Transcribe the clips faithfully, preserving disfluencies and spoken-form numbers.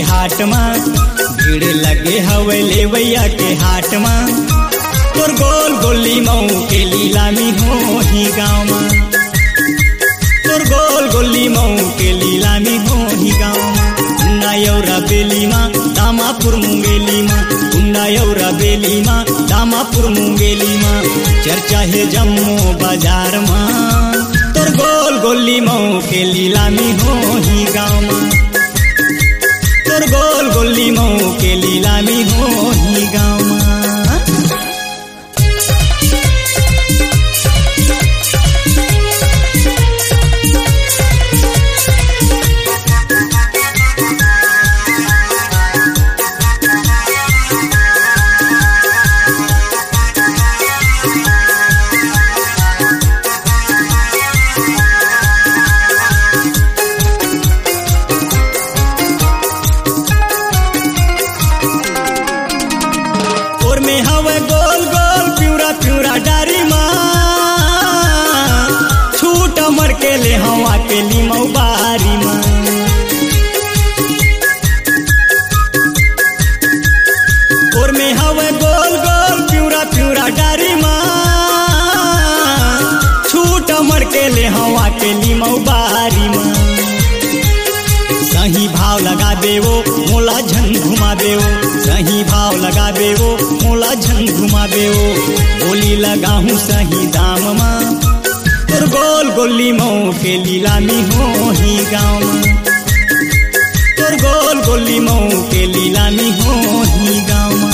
हाट में भीड़ लगे हवे लेवैया के हाट में तोर गोल गोली मऊ के लीलामी हो ही गाँव में तोर गोल गोली मऊ के लीलामी हो ही गाँव में उन्नायौरा बेली माँ दामापुर मुंगेली माँ उन्नायौरा बेली माँ दामापुर मुंगेली माँ चर्चा है जम्मू बाजार माँ तोर गोल गोली मऊ के लीलामी हो ही गाँव में तोर गोल गोली मऊ के लीलामी हो ही गाँव में। में हवे गोल गोल प्यूरा प्यूरा डारी माँ छूट मर के ले हवा के लीमऊ बारी माँ और में हवे गोल गोल प्यूरा प्यूरा डारी माँ छूट मर के ले हवा के लीमऊ बारी माँ सही भाव लगा देवो मोला झन घुमा देवो सही भाव लगा देवो मोला झन घुमा देवो बोली लगाहूँ सही दाम माँ तोर गोल गोली मऊ के लीलामी हो ही गाँव में तोर गोल गोली मऊ के लीलामी हो ही गाँव में।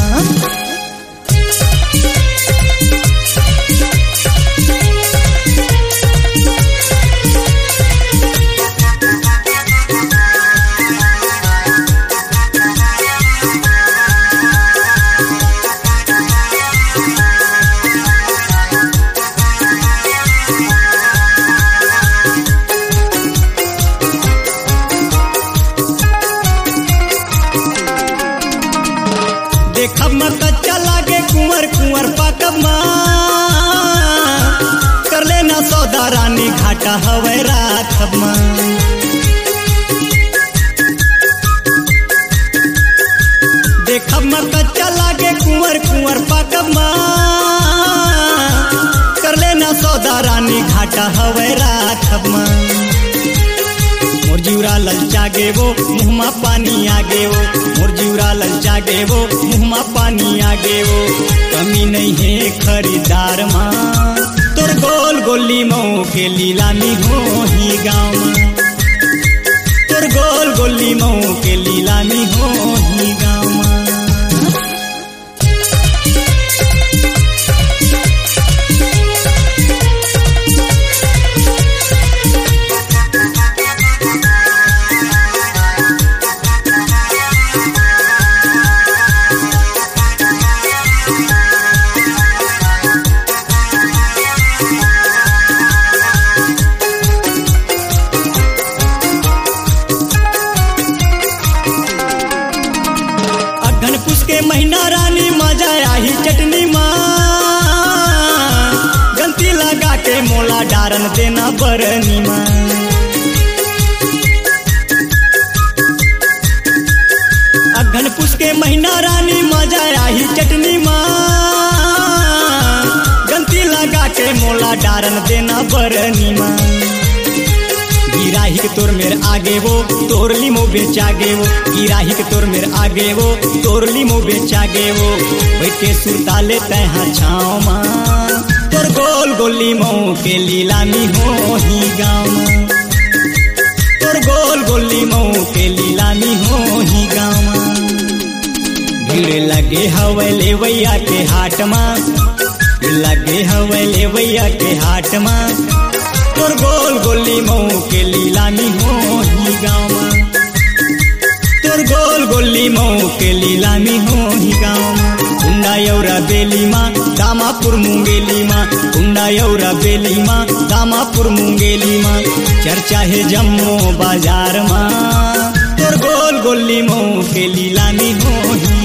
देखब में कच्चा लागे कुंवर कुंवर पाकब माँ कर लेना सौदा रानी घाटा हवे राखब माँ देखब में कच्चा लागे कुंवर कुंवर पाकब माँ कर लेना सौदा रानी घाटा हवे राखब माँ मोर जीवरा ललचा गेवो मुँहमा पानी आ गेवो मोर जीवरा ललचा गेवो मुँहमा पानी आ गेवो कमी नहीं है खरीदार माँ तोर गोल गोली मऊ के लीलामी हो ही गाँव में तोर गोल गोली मऊ के लीलामी हो ही गाँव में। के महीना रानी मजा आई चटनी माँ गंती लगा के मोला डारन देना बरनी माँ अघन पुष के महीना रानी मजा आई चटनी माँ गंती लगा के मोला डारन देना बरनी माँ गिराही के तोर मेरे आगे वो तोरली मो बेचा गे वो गिराही के तोर मेरे आगे वो तोरली मो बेचा गे वो बैठ के सुता लेते हैं छाँव माँ तोर गोल गोली मऊ के लीलामी हो ही गाँव में तोर गोल गोली मऊ के लीलामी हो ही गाँव में। भीड़ लगे हवे लेवैया के हाट में लगे हवे लेवैया के हाट में तोर गोल गोली मऊ के लीलामी हो ही गाँव में तोर गोल गोली मऊ के लीलामी हो ही गाँव में। उन्नायौरा बेली माँ दामापुर मुंगेली माँ उन्नायौरा बेली माँ दामापुर मुंगेली माँ चर्चा है जम्मू बाजार माँ तोर गोल गोली मऊ के लीलामी हो ही